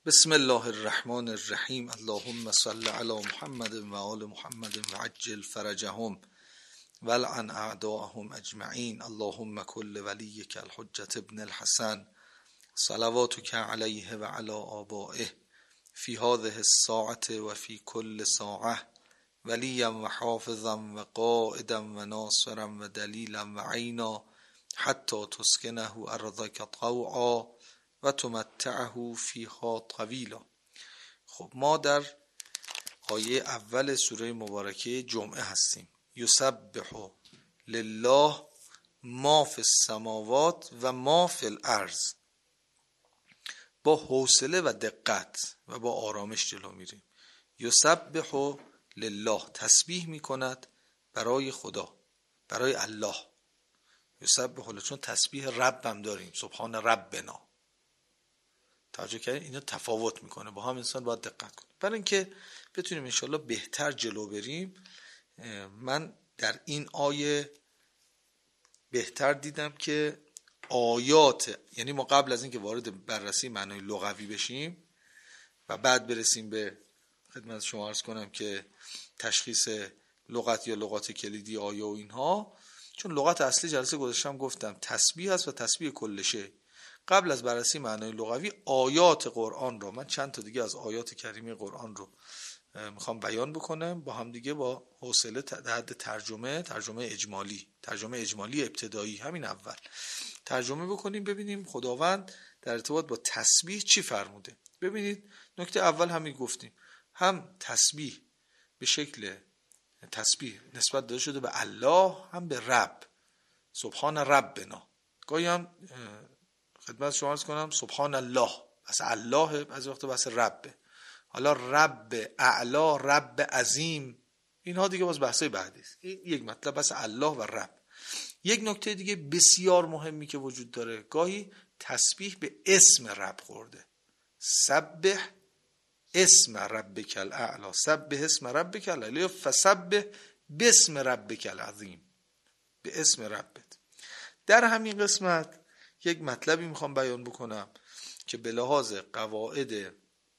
بسم الله الرحمن الرحیم. اللهم صل علی محمد و آل محمد و عجل فرجهم ولعن اعداءهم اجمعین. اللهم کل ولیک الحجة ابن الحسن صلواتک علیه و علی آبائه فی هذه الساعة و فی کل ساعة ولیا و حافظا و قائدا و ناصرا و دلیلا و عینا حتی تسکنه ارضک طوعا و تمتعه فیها طویلا. خب ما در آیه اول سوره مبارکه جمعه هستیم. یسبح لله ما فی السماوات و ما فی الارض. با حوصله و دقت و با آرامش جلو میریم. یسبح لله، تسبیح میکند برای خدا، برای الله. یسبح لله، چون تسبیح رب هم داریم، سبحان ربنا. توجه کردین؟ اینا تفاوت میکنه، با هم انسان باید دقت کنه برای اینکه بتونیم انشالله بهتر جلو بریم. من در این آیه بهتر دیدم که آیات، یعنی ما قبل از اینکه وارد بررسی معنای لغوی بشیم و بعد برسیم به خدمت شما عرض کنم که تشخیص لغت یا لغات کلیدی آیه و اینها، چون لغت اصلی جلسه گذاشتم گفتم تسبیح است و تسبیح کلشه. قبل از بررسی معنای لغوی آیات قرآن رو، من چند تا دیگه از آیات کریمه قرآن رو میخوام بیان بکنم با هم دیگه، با حوصله در حد ترجمه اجمالی ابتدایی، همین اول ترجمه بکنیم ببینیم خداوند در ارتباط با تسبیح چی فرموده. ببینید نکته اول همین گفتیم، هم تسبیح به شکل تسبیح نسبت داده شده به الله، هم به رب، سبحان ربنا. گاهی هم خدمت شما عرض کنم سبحان الله، بس الله از وقت بس ربه. حالا رب اعلا، رب عظیم، اینها دیگه باز بحثای بعدی است. این یک مطلب بس الله و رب. یک نکته دیگه بسیار مهمی که وجود داره، گاهی تسبیح به اسم رب خورده. سبح اسم ربک الاعلا، سبح اسم ربک الاعلا، فسبح باسم ربک العظیم، به اسم ربت. در همین قسمت یک مطلبی میخوام بیان بکنم که به لحاظ قواعد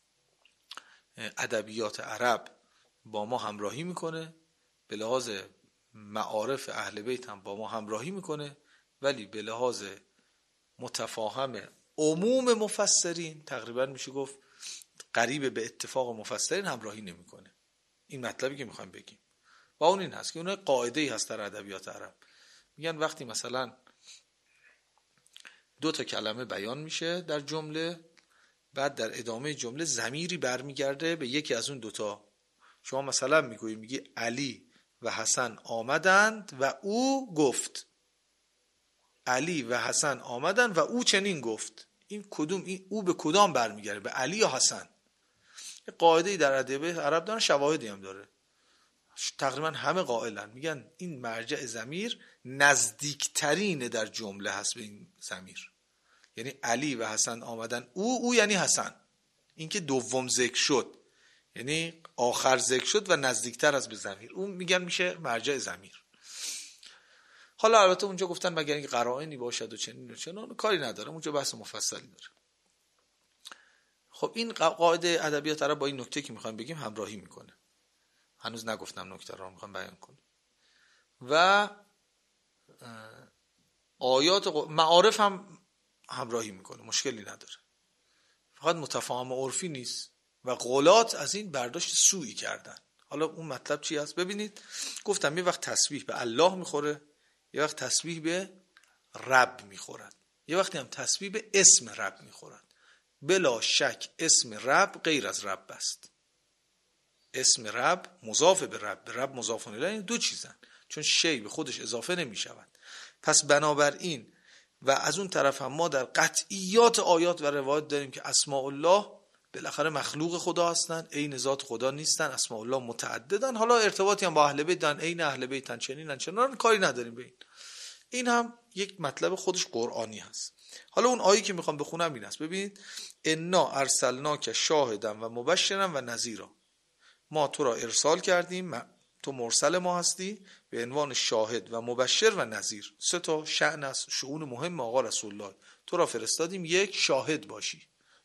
ادبیات عرب با ما همراهی میکنه، به لحاظ معارف اهل بیت هم با ما همراهی میکنه، ولی به لحاظ متفاهم عموم مفسرین تقریبا میشه گفت قریب به اتفاق مفسرین همراهی نمیکنه. این مطلبی که میخوام بگیم با اون این هست که اون قاعده‌ای هست در ادبیات عرب، میگن وقتی مثلا دو تا کلمه بیان میشه در جمله، بعد در ادامه جمله ضمیری برمیگرده به یکی از اون دوتا. شما مثلا میگی علی و حسن آمدند و او گفت. علی و حسن آمدند و او چنین گفت. این کدوم، این او به کدام برمیگرده؟ به علی یا حسن؟ یه قاعده‌ای در ادبیات عرب دارن، شواهدی هم داره. تقریبا همه قائلن، میگن این مرجع ضمیر نزدیکترین در جمله هست به این ضمیر. یعنی علی و حسن آمدن، او یعنی حسن، این که دوم ذکر شد یعنی آخر ذکر شد و نزدیکتر از به ضمیر، اون میگن میشه مرجع ضمیر. حالا البته اونجا گفتن مگر اینکه قرائنی باشد و چنین و چنان، کاری نداره، اونجا بحث مفصلی داره. خب این قاعده ادبیات عرب با این نکته که میخوایم بگیم همراهی میکنه. هنوز نگفتم نکته رو میخوام بیان کنم. و آیات معارف هم همراهی میکنه، مشکلی نداره، فقط متفاهم عرفی نیست و غلات از این برداشت سوئی کردن. حالا اون مطلب چی هست؟ ببینید گفتم یه وقت تسبیح به الله میخوره، یه وقت تسبیح به رب میخورد، یه وقتی هم تسبیح به اسم رب میخورد. بلا شک اسم رب غیر از رب است. اسم رب مضاف به رب مضاف الیه، این دو چیزن، چون شی به خودش اضافه نمیشود. پس بنابراین و از اون طرف هم ما در قطعیات آیات و روایات داریم که اسماء الله بالاخره مخلوق خدا هستن، عین ذات خدا نیستن. اسماء الله متعددن، حالا ارتباطی هم با اهل بیت دارن، عین اهل بیتن، چنینن چنان، کاری نداریم به این هم یک مطلب خودش قرآنی هست. حالا اون آیه که میخوام بخونم این است. ببینید انا ارسلناک شاهدا و مبشرا و نذیرا، ما تو را ارسال کردیم، تو مرسل ما هستی به عنوان شاهد و مبشر و نذیر. سه تا شأن است، شؤون مهم آقا رسول الله. تو را فرستادیم یک شاهد باشی،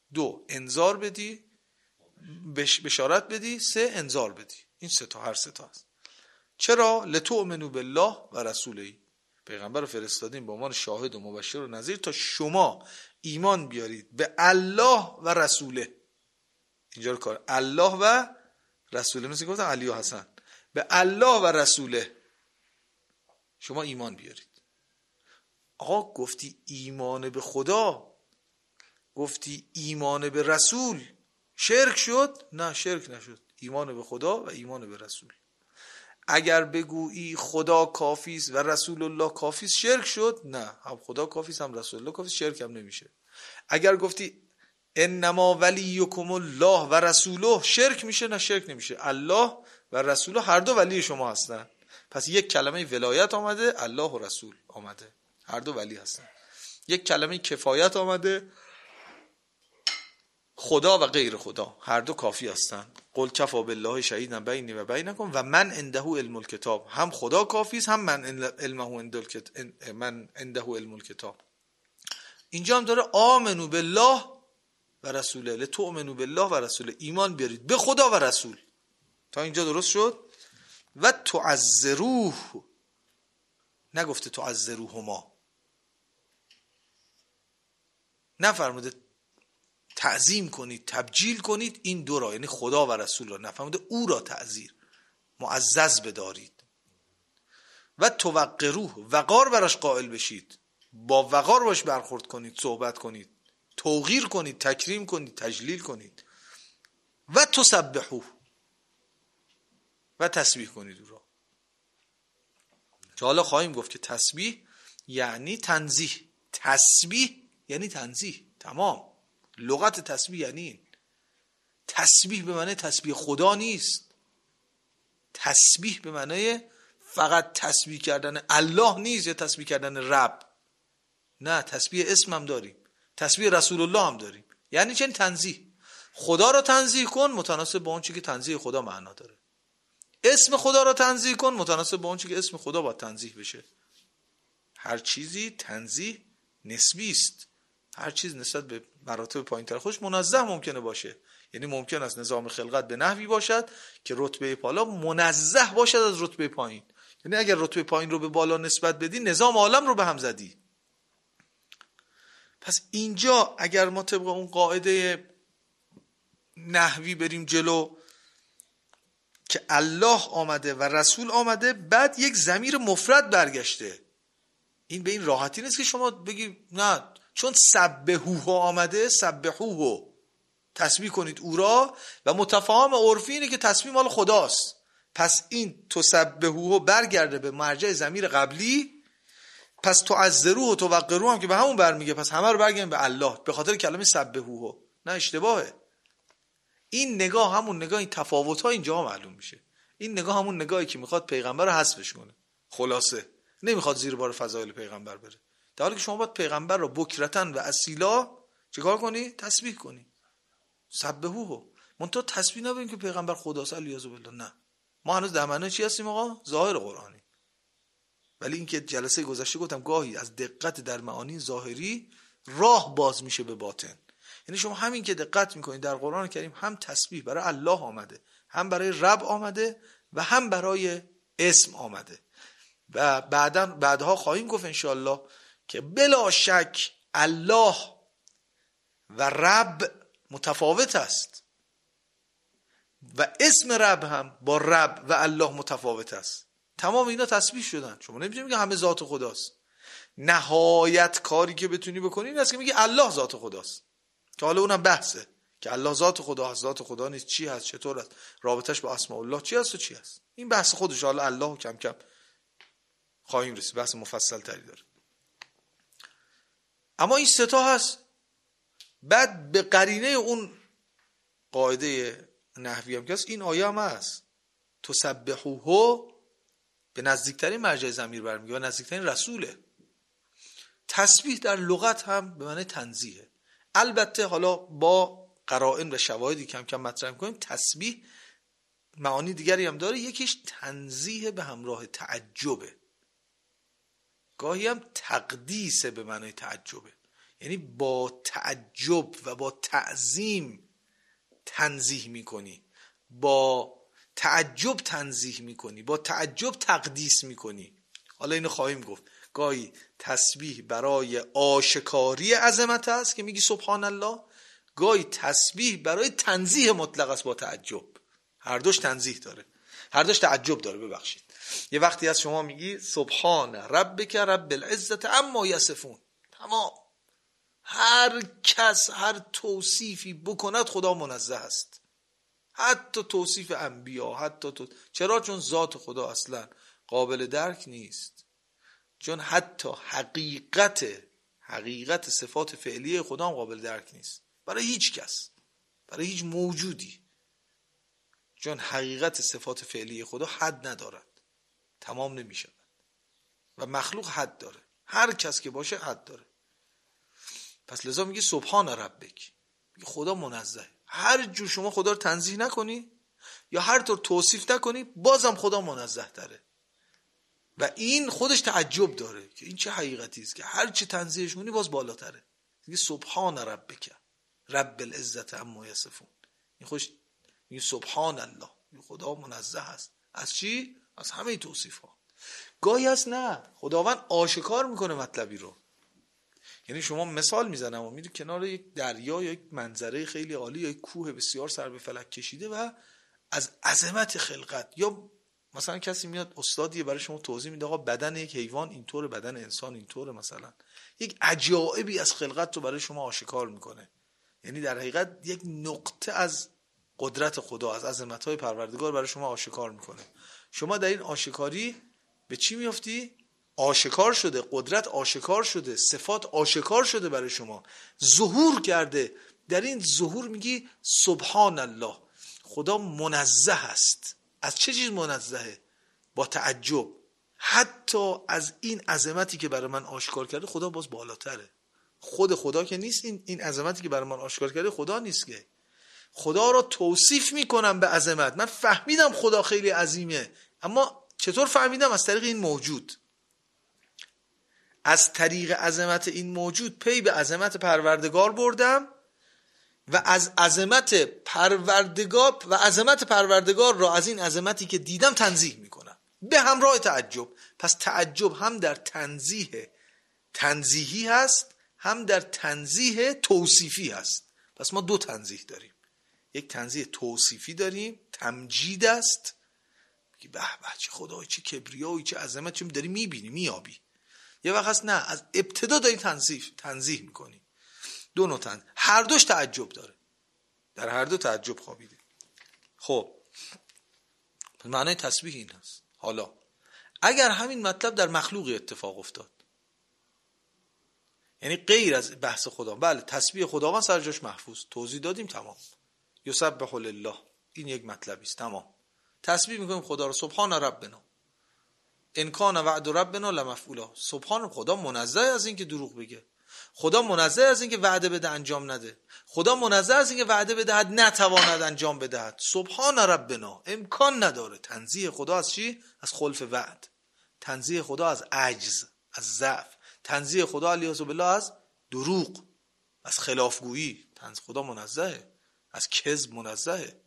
2 انذار بدی، بشارت بدی، 3 انذار بدی. این سه تا، هر سه تا هست. چرا؟ لتؤمنوا بالله و رسوله، پیغمبر رو فرستادیم به عنوان شاهد و مبشر و نذیر تا شما ایمان بیارید به الله و رسوله. اینجا رو کار الله و رسوله، مثل گفتم علی و حسن، به الله و رسوله شما ایمان بیارید. آقا گفتی ایمان به خدا، گفتی ایمان به رسول، شرک شد؟ نه شرک نشد. ایمان به خدا و ایمان به رسول. اگر بگویی خدا کافیست و رسول الله کافیست، شرک شد؟ نه، هم خدا کافیست هم رسول الله کافیست، شرک هم نمیشه. اگر گفتی انما ولیکم الله و رسوله، شرک میشه؟ نه شرک نمیشه. الله و رسول هر دو ولی شما هستن. پس یک کلمه ولایت آمده، الله و رسول آمده، هر دو ولی هستن. یک کلمه کفایت آمده، خدا و غیر خدا هر دو کافی هستن. قل کفا بالله شهیدا بینی و بینکم و من عنده علم الکتاب، هم خدا کافی است هم من عنده علم الکتاب. اینجا هم داره آمنو بالله و رسوله، لتؤمنوا بالله و رسوله، ایمان بیارید به خدا و رسول. تا اینجا درست شد؟ و تعزروه، نگفته تعزروهما، نفرموده تعظیم کنید، تبجیل کنید این دو را، یعنی خدا و رسول را، نفرموده او را تعزیر معزز بدارید. و توقروه، وقار براش قائل بشید، با وقار باش برخورد کنید، صحبت کنید، توقیر کنید، تکریم کنید، تجلیل کنید. و تسبحوه، و تسبیح کنید او را. که حالا خواهیم گفت که تسبیح یعنی تنزیه، تسبیح یعنی تنزیه. تمام لغت تسبیح یعنی این. تسبیح به معنی تسبیح خدا نیست، تسبیح به معنی فقط تسبیح کردن الله نیست یا تسبیح کردن رب، نه، تسبیح اسم هم داریم، تسبیح رسول الله هم داریم. یعنی چه؟ تنزیه. خدا رو تنزیه کن متناسب با اون چیزی که تنزیه خدا معنا داره. اسم خدا رو تنزیه کن متناسب با اون چیزی که اسم خدا باید تنزیه بشه. هر چیزی تنزیه نسبی است. هر چیز نسبت به مراتب پایین‌تر خودش منزه ممکنه باشه. یعنی ممکن است نظام خلقت به نحوی باشد که رتبه بالا منزه باشد از رتبه پایین. یعنی اگر رتبه پایین رو به بالا نسبت بدی، نظام عالم رو به هم زدی. پس اینجا اگر ما طبق اون قاعده نحوی بریم جلو که الله آمده و رسول آمده، بعد یک ضمیر مفرد برگشته، این به این راحتی نیست که شما بگی نه چون سبحوه آمده، سبحوه تسبیح کنید او را، و متفاهم عرفی اینه که تسبیح مال خداست. پس این تسبحوه برگرده به مرجع ضمیر قبلی، پس تعزروه و توقروه هم که به همون برمیگه، پس همه رو برگردیم به الله به خاطر کلمه سبحوه. نه اشتباهه. این نگاه همون نگاه، این تفاوت‌ها اینجا معلوم میشه. این نگاه همون نگاهی که میخواد پیغمبر رو حذفش کنه، خلاصه نمیخواد زیر بار فضایل پیغمبر بره، در حالی که شما باید پیغمبر رو بکرتن و اصیلا چیکار کنی؟ تسبیح کنی، سبحوه. منتها تسبیح نبینیم که پیغمبر خداست، الیاذ بالله. نه، ما هنوز در معنی چی هستیم آقا؟ ظاهر قرآنی. ولی اینکه جلسه گذشته گفتم گاهی از دقت در معانی ظاهری راه باز میشه به باطن. یعنی شما همین که دقت میکنید در قرآن کریم هم تسبیح برای الله آمده، هم برای رب آمده و هم برای اسم آمده. و بعدها خواهیم گفت انشاءالله که بلا شک الله و رب متفاوت است و اسم رب هم با رب و الله متفاوت است. تمام اینا تسبیح شدن. شما نمیتونید که همه ذات خداست. نهایت کاری که بتونی بکنی این است که میگی الله ذات خداست، که حالا اونم بحثه که الله ذات خدا هست، ذات خدا نیست، چی هست، چطور است، رابطش با اسماء الله چی هست و چی هست. این بحث خودش، حالا الله کم کم خواهیم رسید، بحث مفصل تری داره. اما این سه تا هست. بعد به قرینه اون قاعده نحوی هم که هست، این آیه هم هست تسبحوه، به نزدیکترین مرجع ضمیر برمیگه و نزدیکترین رسوله. تسبیح در لغت هم به معنی تنزیه. البته حالا با قرائن و شواهدی کم کم مطرح می‌کنیم تسبیح معانی دیگری هم داره. یکیش تنزیه به همراه تعجبه، گاهی هم تقدیسه به معنی تعجبه. یعنی با تعجب و با تعظیم تنزیه میکنی، با تعجب تنزیه میکنی، با تعجب تقدیس میکنی. حالا اینو خواهیم گفت. گاهی تسبیح برای آشکاری عظمت است که میگی سبحان الله، گاهی تسبیح برای تنزیه مطلق است با تعجب. هر دوش تنزیه داره، هر دوش تعجب داره. ببخشید، یه وقتی از شما میگی سبحان ربک رب العزت عما یصفون، تمام. هر کس هر توصیفی بکند خدا منزه است، حتی توصیف انبیا، چرا؟ چون ذات خدا اصلا قابل درک نیست، چون حتی حقیقت صفات فعلیه خدا هم قابل درک نیست برای هیچ کس، برای هیچ موجودی، چون حقیقت صفات فعلیه خدا حد ندارد، تمام نمی شود و مخلوق حد داره، هر کس که باشه حد داره. پس لذا میگه سبحان ربک، میگه خدا منزه. هر جور شما خدا رو تنزیه نکنی یا هر طور توصیف نکنی، بازم خدا منزه تره و این خودش تعجب داره که این چه حقیقتی است که هر چی تنزیهش کنی باز بالاتره. میگه سبحان ربک رب العزت عما یصفون، این خوش میگه سبحان الله، خدا منزه است از چی؟ از همه توصیف ها. گاهی هست نه، خداوند آشکار میکنه مطلبی رو. یعنی شما مثال میزنم و میری کنار یک دریا یا یک منظره خیلی عالی یا یک کوه بسیار سر به فلک کشیده و از عظمت خلقت، یا مثلا کسی میاد استادیه برای شما توضیح میده آقا بدن یک حیوان اینطوره، بدن انسان اینطوره، مثلا یک عجایبی از خلقت رو برای شما آشکار میکنه. یعنی در حقیقت یک نقطه از قدرت خدا، از عظمت‌های پروردگار برای شما آشکار میکنه. شما در این آشکاری به چی میافتی؟ آشکار شده، قدرت آشکار شده، صفات آشکار شده برای شما، ظهور کرده. در این ظهور میگی سبحان الله، خدا منزه است. از چه چیز منزهه؟ با تعجب. حتی از این عظمتی که برای من آشکار کرده خدا باز بالاتره. خود خدا که نیست، این عظمتی که برای من آشکار کرده خدا نیست که. خدا را توصیف میکنم به عظمت. من فهمیدم خدا خیلی عظیمه، اما چطور فهمیدم؟ از طریق این موجود. از طریق عظمت این موجود پی به عظمت پروردگار بردم و از عظمت پروردگار را از این عظمتی که دیدم تنزیه میکنم به همراه تعجب. پس تعجب هم در تنزیهی هست، هم در تنزیه توصیفی هست. پس ما دو تنزیه داریم، یک تنزیه توصیفی داریم، تمجید است که به به چه خدای، چه کبریایی، چه عظمت، چه داری میبینی میابی. یه وقت هست نه، از ابتدا داری تنزیه میکنی. دو نوع تنزیه، هر دوش تعجب داره، در هر دو تعجب خوابیده. خب معنای تسبیح این هست. حالا اگر همین مطلب در مخلوقی اتفاق افتاد، یعنی غیر از بحث خدا، بله تسبیح خداوند سر جاش محفوظ، توضیح دادیم، تمام. یسبح لله، این یک مطلبی است، تمام. تسبیح میکنیم خدا رو، سبحان ربنا ان کان وعد ربنا لمفعولا. سبحان، خدا منزه از این که دروغ بگه، خدا منزه از این که وعده بده انجام نده، خدا منزه از این که وعده بدهد نتواند انجام بدهد. سبحان ربنا، امکان نداره. تنزیه خدا از چی؟ از خلف وعد، تنزیه خدا از عجز، از ضعف، تنزیه خدا علیه بالله از دروغ، از خلافگویی. خدا منزهه از کذب، منزهه.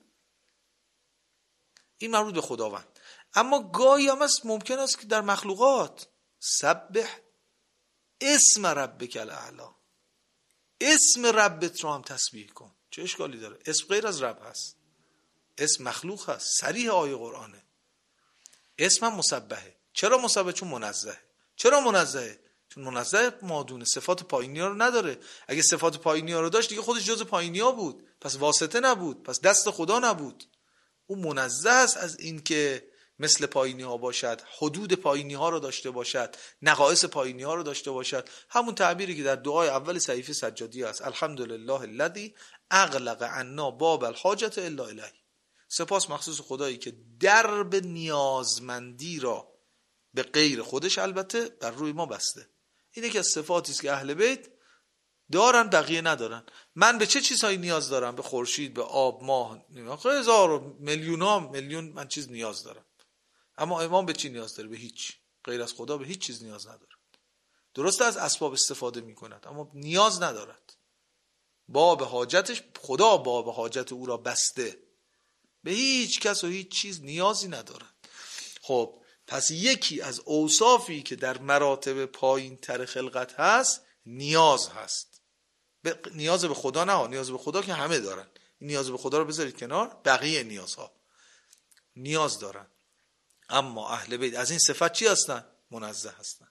این مربوط به خداوند. اما گاهی هم ممکن است که در مخلوقات سبح اسم ربک الاعلی، اسم ربت رو هم تسبیح کن. چه اشکالی داره؟ اسم غیر از رب هست، اسم مخلوق هست، صریح آیه قرآنه. اسم هم مسبحه. چرا مسبحه؟ چون منزهه. چرا منزهه؟ چون منزه مادونه، صفات پایینی ها رو نداره. اگه صفات پایینی ها رو داشت دیگه خودش جز پایینی ها بود، پس واسطه نبود، پس دست خدا نبود. او منزه است از این که مثل پایینی ها باشد، حدود پایینی ها رو داشته باشد، نقائص پایینی ها رو داشته باشد. همون تعبیری که در دعای اول صحیفه سجادی است، الحمدلله الذی اغلق عنا باب الحاجت الا الیه. سپاس مخصوص خدایی که درب نیازمندی را به غیر خودش البته بر روی ما بسته. این یکی از صفاتی است که اهل بیت دارن، بقیه ندارن. من به چه چیزهایی نیاز دارم؟ به خورشید، به آب، ماه، هزار و میلیون من چیز نیاز دارم. اما امام به چی نیاز داره؟ به هیچ. غیر از خدا به هیچ چیز نیاز نداره. درست از اسباب استفاده میکند اما نیاز ندارد. باب حاجتش، خدا باب حاجت او را بسته، به هیچ کس و هیچ چیز نیازی ندارد. خب پس یکی از اوصافی که در مراتب پایین تر خلقت هست نیاز هست. نیاز به خدا نه، نیاز به خدا که همه دارن، نیاز به خدا رو بذارید کنار، بقیه نیازها نیاز دارن. اما اهل بیت از این صفت چی هستن؟ منزه هستن.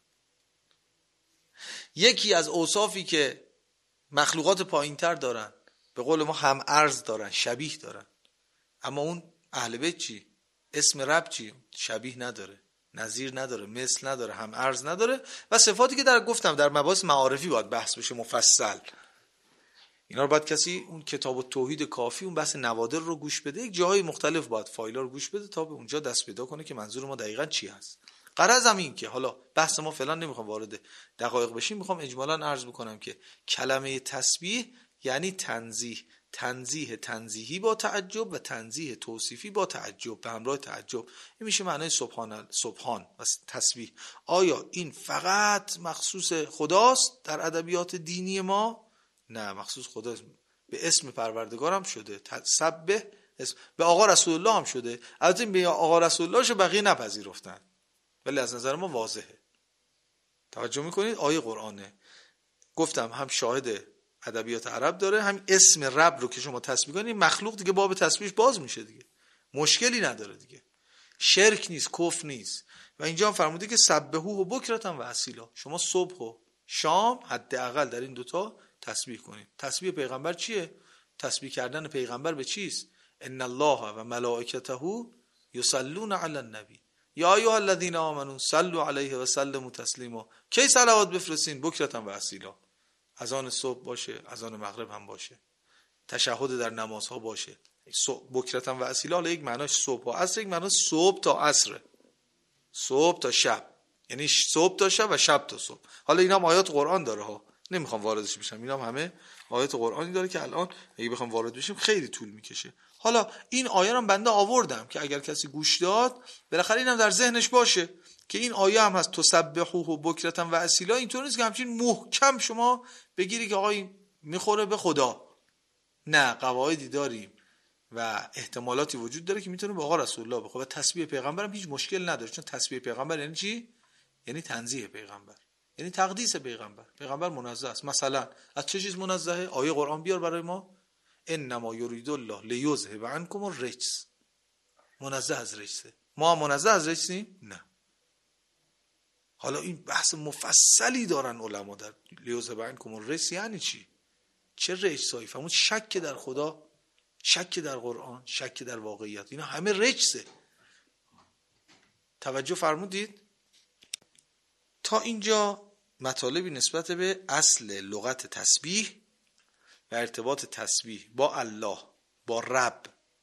یکی از اوصافی که مخلوقات پایینتر دارن، به قول ما هم ارز دارن، شبیه دارن، اما اون اهل بیت چی؟ اسم رب چی؟ شبیه نداره، نظیر نداره، مثل نداره، هم ارز نداره و صفاتی که در گفتم در مباحث معارفی باید بحث بشه مفصل. اینا رو باید کسی اون کتاب التوحید کافی اون بحث نوادر رو گوش بده، یک جاهای مختلف باید فایل‌ها رو گوش بده تا به اونجا دست پیدا کنه که منظور ما دقیقاً چی هست. غرضم این که حالا بحث ما فعلا نمیخوام وارد دقایق بشیم، میخوام اجمالاً عرض بکنم که کلمه تسبیح یعنی تنزیه، تنزیه تنزیهی با تعجب و تنزیه توصیفی با تعجب، به همراه تعجب. این میشه معنای سبحان و تسبیح. آیا این فقط مخصوص خداست در ادبیات دینی ما؟ نه، مخصوص خداست. به اسم پروردگارم شده، تسبح اسم، به آقا رسول الله هم شده. البته به آقا رسول الله شو بقیه نپذیرفتن، ولی از نظر ما واضحه. توجه میکنید؟ آیه قرآنه، گفتم هم شاهد ادبیات عرب داره، هم اسم رب رو که شما تسبیح کنید مخلوق دیگه باب تسبیحش باز میشه دیگه، مشکلی نداره دیگه، شرک نیست، کفر نیست. و اینجا هم فرموده که سبحوه بکرة و اصیلا، شما صبح و شام حداقل در این دوتا تسبیح کنید. تسبیح پیغمبر چیه؟ تسبیح کردن پیغمبر به چیست؟ ان الله و ملائکته یصلون علی النبی یا ایها الذین آمنوا صلوا علیه و سلموا تسلیما. کی صلوات بفرستین؟ بکرة و اصیلا. اذان صبح باشه، اذان مغرب هم باشه، تشهد در نمازها باشه. بکرة و اصیلا حالا یک معناش صبح و عصر، یک معناش صبح تا عصر، صبح تا شب، یعنی صبح تا شب و شب تا صبح. حالا اینا هم آیات قرآن داره ها، نمیخوام واردش بشم، اینا هم همه آیات قرآنی داره که الان اگه بخوام وارد بشیم خیلی طول میکشه. حالا این آیه رو بنده آوردم که اگر کسی گوش داد بالاخره اینم در ذهنش باشه که این آیه هم هست تسبحوه بکرة و اصیلا. اینطور نیست که همچین محکم شما بگیری که آقا این میخوره به خدا، نه، قواعدی داریم و احتمالاتی وجود داره که میتونه به آقا رسول الله بخوره. و تسبیح پیغمبر هم هیچ مشکل نداره، چون تسبیح پیغمبر یعنی چی؟ یعنی تنزیه پیغمبر، یعنی تقدیس پیغمبر. پیغمبر منزه است. مثلا از چه چیز منزهه؟ آیه قرآن بیار برای ما، انما یرید الله لیذهب عنکم الرجس، منزه از رجسه. ما منزه از رجسیم؟ نه. حالا این بحث مفصلی دارن علما در لیذهب عنکم الرجس یعنی چی؟ چه رجسایی؟ فرمود شک در خدا، شک در قرآن، شک در واقعیت، اینا همه رجسه. توجه فرمودید؟ تا اینجا مطالبی نسبت به اصل لغت تسبیح و ارتباط تسبیح با الله، با رب،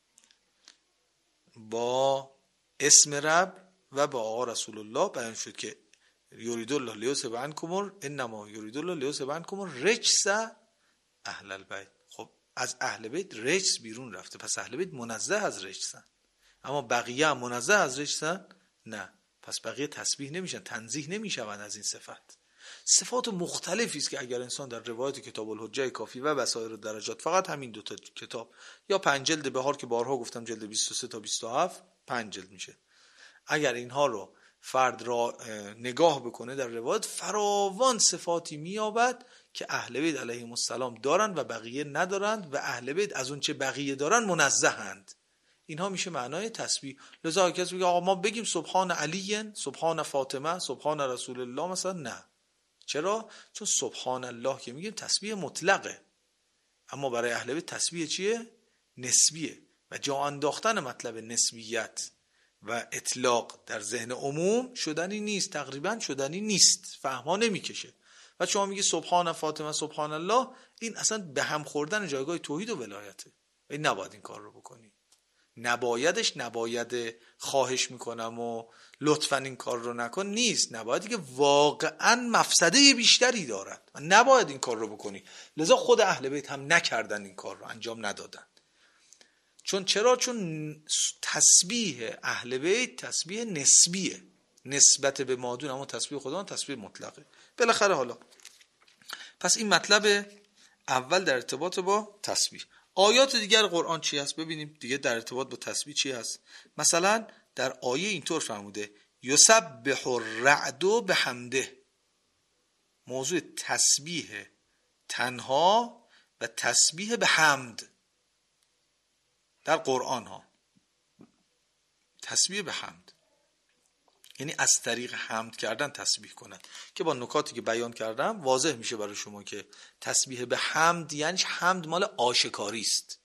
با اسم رب و با آقا رسول الله بیان شد که یرید الله لیذهب عنکم، انما یرید الله لیذهب عنکم الرجس اهل البیت. خب از اهل بیت رجس بیرون رفته، پس اهل بیت منزه از رجسن. اما بقیه هم منزه از رجسن؟ نه. پس بقیه تسبیح نمیشن، تنزیه نمیشوند از این صفت. صفات مختلفی است که اگر انسان در روایت کتاب الحجه کافی و بصائر الدرجات، فقط همین دو تا کتاب یا 5 جلد بهار که بارها گفتم جلد 23 تا 27 5 جلد میشه، اگر اینها رو فرد را نگاه بکنه در روایت فراوان صفاتی مییابد که اهل بیت علیهم السلام دارند و بقیه ندارند و اهل بیت از اون چه بقیه دارن منزهند. اینها میشه معنای تسبیح. لذا کسی میگه آقا ما بگیم سبحان علی، سبحان فاطمه، سبحان رسول الله مثلا، نه. چرا؟ چون سبحان الله که میگیم تسبیح مطلقه، اما برای اهل بیت تسبیح چیه؟ نسبیه و جا انداختن مطلب نسبیت و اطلاق در ذهن عموم شدنی نیست، تقریبا شدنی نیست، فهمها نمیکشه. و شما میگی سبحان فاطمه سبحان الله، این اصلا به هم خوردن جایگاه توحید و ولایته. این نباید این کار رو بکنی. نبایدش نباید خواهش میکنم و لطفا این کار رو نکن نیست، نباید که واقعا مفسده بیشتری دارد و نباید این کار رو بکنی. لذا خود اهل بیت هم نکردن، این کار رو انجام ندادن. چون چرا؟ چون تسبیح اهل بیت تسبیح نسبیه، نسبت به مادون، اما تسبیح خداوند تسبیح مطلقه. بالاخره حالا پس این مطلب اول در ارتباط با تسبیح. آیات دیگر قرآن چی هست ببینیم دیگه در ارتباط با تسبیح چی هست. مثلا در آیه اینطور فرموده یسبح الرعد بحمده، موضوع تسبیح تنها و تسبیح به حمد در قرآن ها. تسبیح به حمد یعنی از طریق حمد کردن تسبیح کنند، که با نکاتی که بیان کردم واضح میشه برای شما که تسبیح به حمد یعنی حمد مال آشکاری است.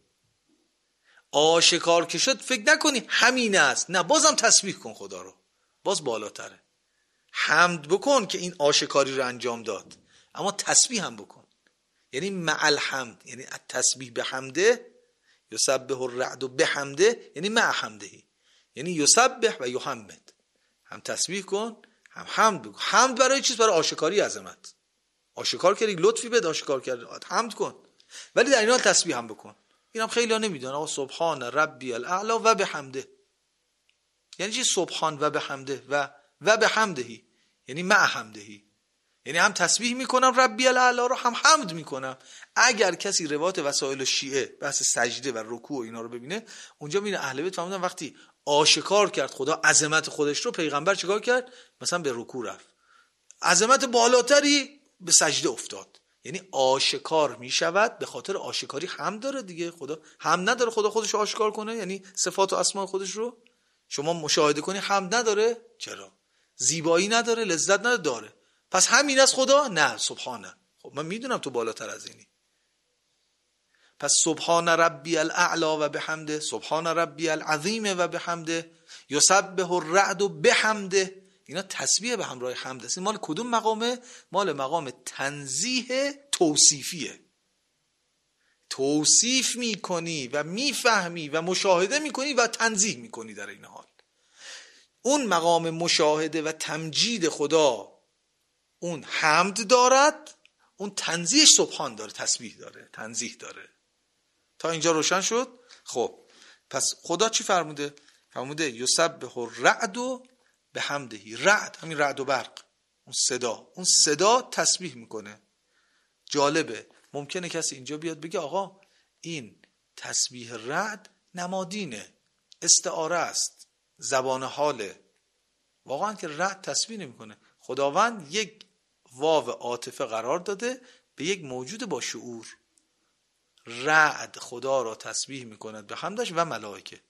آشکار که شد فکر نکنی همین است، نه بازم تسبیح کن خدا رو، باز بالاتره. حمد بکن که این آشکاری رو انجام داد، اما تسبیح هم بکن، یعنی مع الحمد، یعنی تسبیح به حمده. یسبح الرعد بحمده یعنی مع حمده، یعنی یسبح و یحمد، هم تسبیح کن هم حمد بکن. حمد برای چیز؟ برای آشکاری عظمت. آشکار کردی لطفی بده، آشکار کردی حمد کن، ولی در این حال تسبیح هم بکن. اینم خیلی ها نمیدونن. آقا سبحان ربی الاعلی و بحمده یعنی چی؟ سبحان و بحمده و بحمده یعنی مع حمده، یعنی هم تسبیح میکنم ربی الاعلی رو، هم حمد میکنم. اگر کسی روایت وسائل شیعه بحث سجده و رکوع و اینا رو ببینه، اونجا میبینه اهل بیت فهمیدن وقتی آشکار کرد خدا عظمت خودش رو، پیغمبر چیکار کرد؟ مثلا به رکوع رفت، عظمت بالاتری به سجده افتاد. یعنی آشکار میشود، به خاطر آشکاری حمد داره دیگه. خدا حمد نداره خدا خودش رو آشکار کنه، یعنی صفات و اسماء خودش رو شما مشاهده کنی حمد نداره؟ چرا؟ زیبایی نداره؟ لذت نداره؟ داره. پس همین از خدا؟ نه سبحانه. خب من میدونم تو بالاتر از اینی. پس سبحان ربی الاعلی و بحمده، سبحان ربی العظیم و بحمده، یسبح الرعد بحمده، اینا تسبیح به همراه حمد است. این مال کدوم مقامه؟ مال مقام تنزیه توصیفیه. توصیف میکنی و میفهمی و مشاهده میکنی و تنزیه میکنی در این حال. اون مقام مشاهده و تمجید خدا اون حمد دارد، اون تنزیهش سبحان داره، تسبیح داره، تنزیه داره. تا اینجا روشن شد؟ خب پس خدا چی فرموده؟ فرموده یسبح الرعد به حمده. رعد همین رعد و برق، اون صدا تسبیح میکنه. جالبه، ممکنه کسی اینجا بیاد بگه آقا این تسبیح رعد نمادینه، استعاره است، زبان حاله. واقعا که رعد تسبیح نمیکنه. خداوند یک واو عاطفه قرار داده به یک موجود با شعور. رعد خدا را تسبیح میکند به حمدش و ملائکه،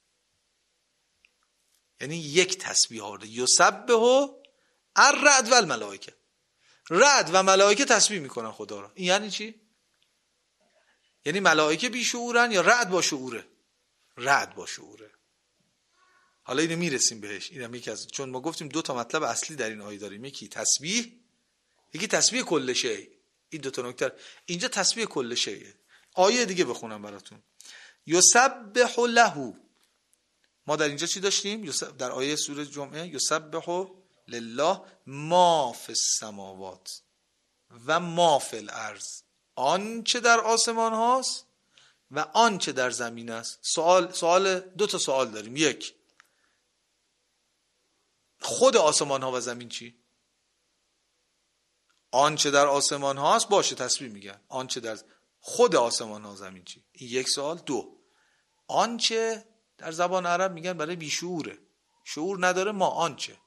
یعنی یک تسبیح آورده. یسبح الرعد و الملائکه، رعد و ملائکه تسبیح میکنن خدا را. این یعنی چی؟ یعنی ملائکه بی شعورن یا رعد با شعوره؟ رعد با شعوره. حالا اینو میرسیم بهش. اینم یکی از، چون ما گفتیم دو تا مطلب اصلی در این آیه داریم، یکی تسبیح، یکی تسبیح کل شیء. این دو تا نکته اینجا تسبیح کل شیء. آیه دیگه بخونم براتون. یسبح له، ما در اینجا چی داشتیم؟ در آیه سوره جمعه یسبح لله ما فی السماوات و ما فی الارض، آنچه در آسمان هاست و آنچه در زمین است. دو تا سوال داریم. یک، خود آسمان ها و زمین چی؟ آنچه در آسمان هاست باشه تسبیح میگن. آنچه در خود آسمان ها و زمین چی؟ این یک سوال. دو، آنچه در زبان عرب میگن برای بیشعوره، شعور نداره، ما آنچه.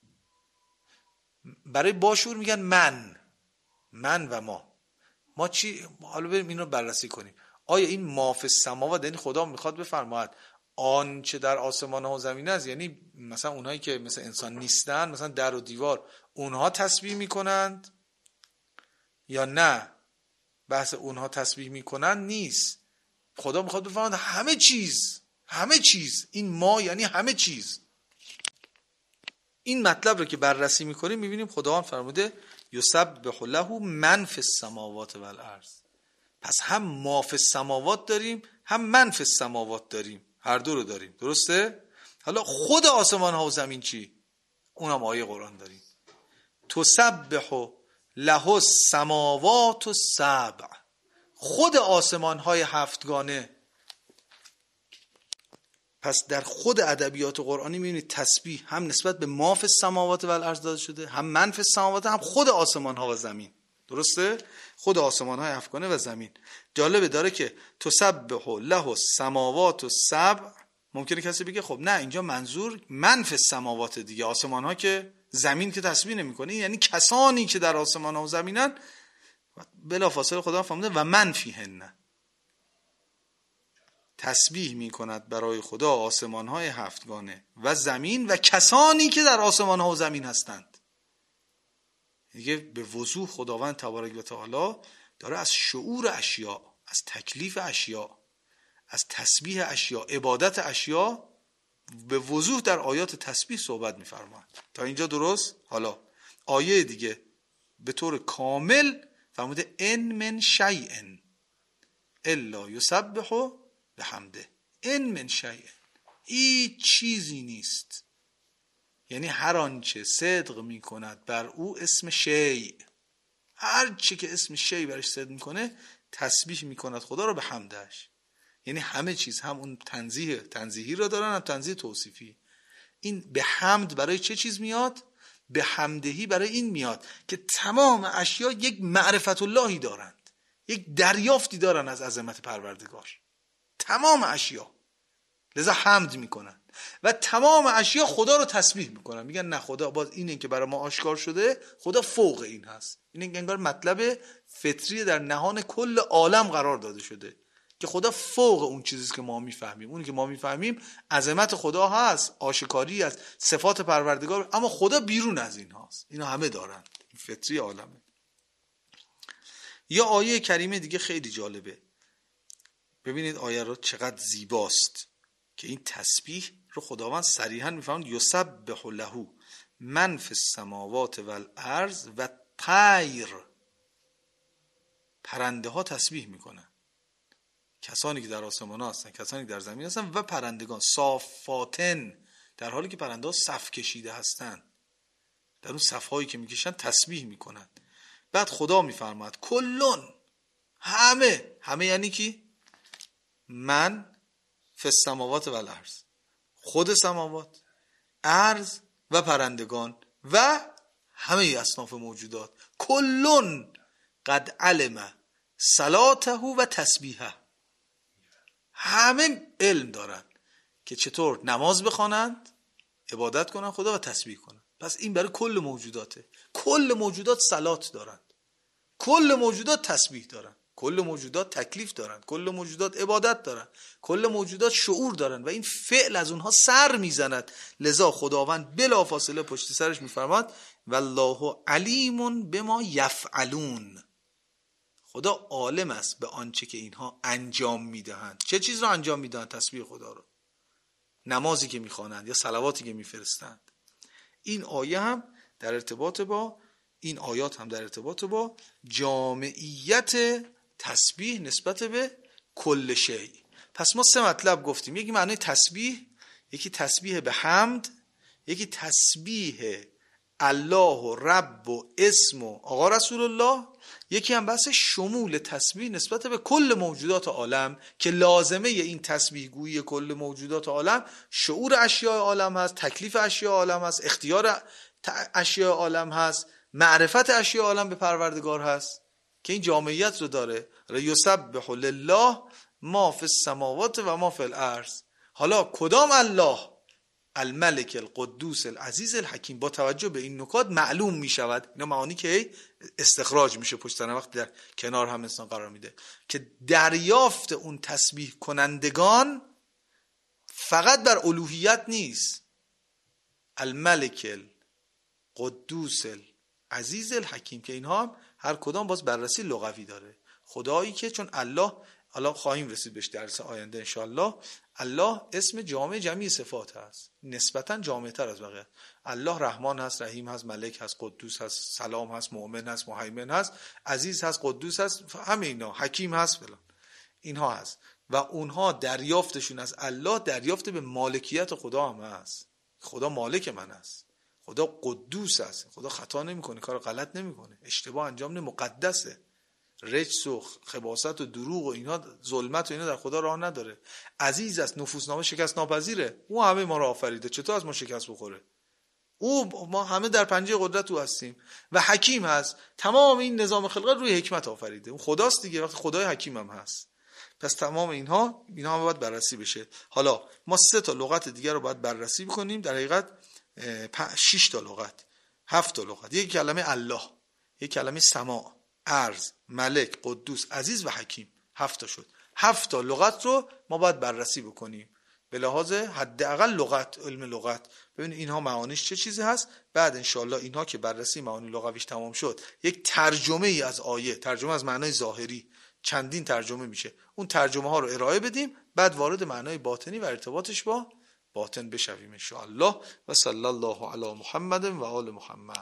برای باشعور میگن من و ما چی؟ حالا بریم این رو بررسی کنیم. آیا این ما فی السماوات یعنی خدا میخواد بفرماید آنچه در آسمان ها و زمین است، یعنی مثلا اونهایی که مثلا انسان نیستن، مثلا در و دیوار، اونها تسبیح میکنند، یا نه بحث اونها تسبیح میکنن نیست؟ خدا میخواد بفرماید همه چیز. این ما یعنی همه چیز. این مطلب رو که بررسی میکنیم میبینیم خداوند فرموده یسبح له من فی السماوات و الارض. پس هم ما فی السماوات داریم، هم من فی السماوات داریم، هر دو رو داریم. درسته؟ حالا خود آسمان ها و زمین چی؟ اونم آیه قرآن داریم. تسبح له السماوات السبع، خود آسمان های هفتگانه پس در خود ادبیات قرآنی می‌بینید تسبیح هم نسبت به ما فی السماوات و الارض داده شده، هم من فی السماوات، هم خود آسمان ها و زمین. درسته؟ خود آسمان های افغانه و زمین. جالبه داره که تسبح له السماوات السبع. ممکنه کسی بگه خب نه اینجا منظور من فی السماوات دیگه، آسمان ها که زمین که تسبیح نمی‌کنه، یعنی کسانی که در آسمان ها و زمینن. بلافاصله خدا فهمیده و من فیهن، تسبیح می کند برای خدا آسمان های هفتگانه و زمین و کسانی که در آسمان ها و زمین هستند. دیگه به وضوح خداوند تبارک و تعالی داره از شعور اشیاء، از تکلیف اشیاء، از تسبیح اشیاء، عبادت اشیاء به وضوح در آیات تسبیح صحبت می‌فرماید. تا اینجا درست؟ حالا آیه دیگه به طور کامل فرموده ان من شیء الا یسبح بحمده. ان من شیء، هیچ چیزی نیست، یعنی هر آنچه صدق میکند بر او اسم شیء، هر چی که اسم شیء برش صدق میکنه تسبیح میکند خدا رو به حمدش. یعنی همه چیز هم اون تنزیهی را دارن، هم تنزیه توصیفی. این به حمد برای چه چیز میاد؟ به حمدهی برای این میاد که تمام اشیا یک معرفت اللهی دارند، یک دریافتی دارن از عظمت پروردگار، تمام اشیا. لذا حمد میکنن و تمام اشیا خدا رو تسبیح میکنن، میگن نه خدا باز اینه که برای ما آشکار شده، خدا فوق این هست. این انگار مطلب فطری در نهان کل عالم قرار داده شده که خدا فوق اون چیزیست که ما میفهمیم. اونی که ما میفهمیم عظمت خدا هست، آشکاری از صفات پروردگار، اما خدا بیرون از این هست. اینا همه دارن، این فطری عالمه. یا آیه کریمه دیگه خیلی جالبه، ببینید آیه رو چقدر زیباست که این تسبیح رو خداوند صریحا میفهمد یسبح له من فی السماوات و الارض و طیر. پرنده ها تسبیح میکنن، کسانی که در آسمان ها هستن، کسانی که در زمین هستن، و پرندگان صافاتن، در حالی که پرنده ها صف کشیده هستن، در اون صف هایی که میکشن تسبیح میکنن. بعد خدا میفرماد کلون، همه یعنی کی؟ من فی السماوات و الارض، خود سماوات، ارض و پرندگان و همه اصناف موجودات. کلون قد علم صلاته و تسبیحه، همه علم دارن که چطور نماز بخوانند، عبادت کنن خدا و تسبیح کنن. پس این برای کل موجوداته. کل موجودات صلات دارن، کل موجودات تسبیح دارن، کل موجودات تکلیف دارن، کل موجودات عبادت دارن، کل موجودات شعور دارن و این فعل از اونها سر میزند. لذا خداوند بلافاصله پشت سرش میفرماد والله علیم بما یفعلون. خدا عالم است به آنچه که اینها انجام میدهند. چه چیز را انجام میدهند؟ تسبیح خدا رو، نمازی که میخوانند یا صلواتی که میفرستند. این آیه هم در ارتباط با این آیات هم در ارتباط با جامعیت تسبیح نسبت به کل شیء. پس ما 3 مطلب گفتیم. یکی معنی تسبیح، یکی تسبیح به حمد، یکی تسبیح الله و رب و اسم و آقا رسول الله، یکی هم بحث شمول تسبیح نسبت به کل موجودات عالم که لازمه این تسبیح گویی کل موجودات عالم شعور اشیاء عالم هست، تکلیف اشیاء عالم هست، اختیار اشیاء عالم هست، معرفت اشیاء عالم به پروردگار هست که این جامعیت رو داره. یسبح لله ما فی السماوات و ما فی الارض. حالا کدام الله؟ الملک القدوس العزیز الحکیم. با توجه به این نکات معلوم می شود، اینا معانی که استخراج میشه پشت سر وقت در کنار هم انسان قرار میده، که دریافت اون تسبیح کنندگان فقط بر الوهیت نیست. الملک القدوس العزیز الحکیم، که اینها هم هر کدام باز بررسی لغوی داره. خدایی که چون الله، حالا خواهیم رسید بهش درس آینده انشاءالله، الله اسم جامع جمعی صفات هست، نسبتا جامع تر از بقیه. الله رحمان هست، رحیم هست، ملک هست، قدوس هست، سلام هست، مؤمن هست، مهیمن هست، عزیز هست، قدوس هست، همه اینا، حکیم هست فلان، اینها هست. و اونها دریافتشون از الله دریافت به مالکیت خدا هم هست. خدا مالک من است، خدا قدوس است، خدا خطا نمیکنه، کار غلط نمیکنه، اشتباه انجام نمیده، مقدسه. رجس و خباثت و دروغ و اینها، ظلمت و اینا در خدا راه نداره. عزیز است، نفوسنامه شکست ناپذیره. او همه ما را آفریده، چطور از ما شکست بخوره؟ ما همه در پنجه قدرت او هستیم. و حکیم هست، تمام این نظام خلقت روی حکمت آفریده. اون خداست دیگه، وقتی خدای حکیم هم هست. پس تمام اینها هم باید بررسی بشه. حالا ما 3 تا لغت دیگر رو باید بررسی بکنیم. در حقیقت 6 تا لغت، 7 تا لغت. یک کلمه الله، یک کلمه سماع، ارض، ملک، قدوس، عزیز و حکیم. 7 تا شد. 7 تا لغت رو ما باید بررسی بکنیم به لحاظ حداقل لغت، علم لغت. ببینید اینها معانیش چه چیزی هست. بعد انشالله اینها که بررسی معانی لغویش تمام شد، یک ترجمه ای از آیه، ترجمه از معنای ظاهری، چندین ترجمه میشه، اون ترجمه ها رو ارائه بدیم، بعد وارد معنای باطنی و ارتباطش با باطن بشویم انشالله. و صلی الله علی محمد و آل محمد.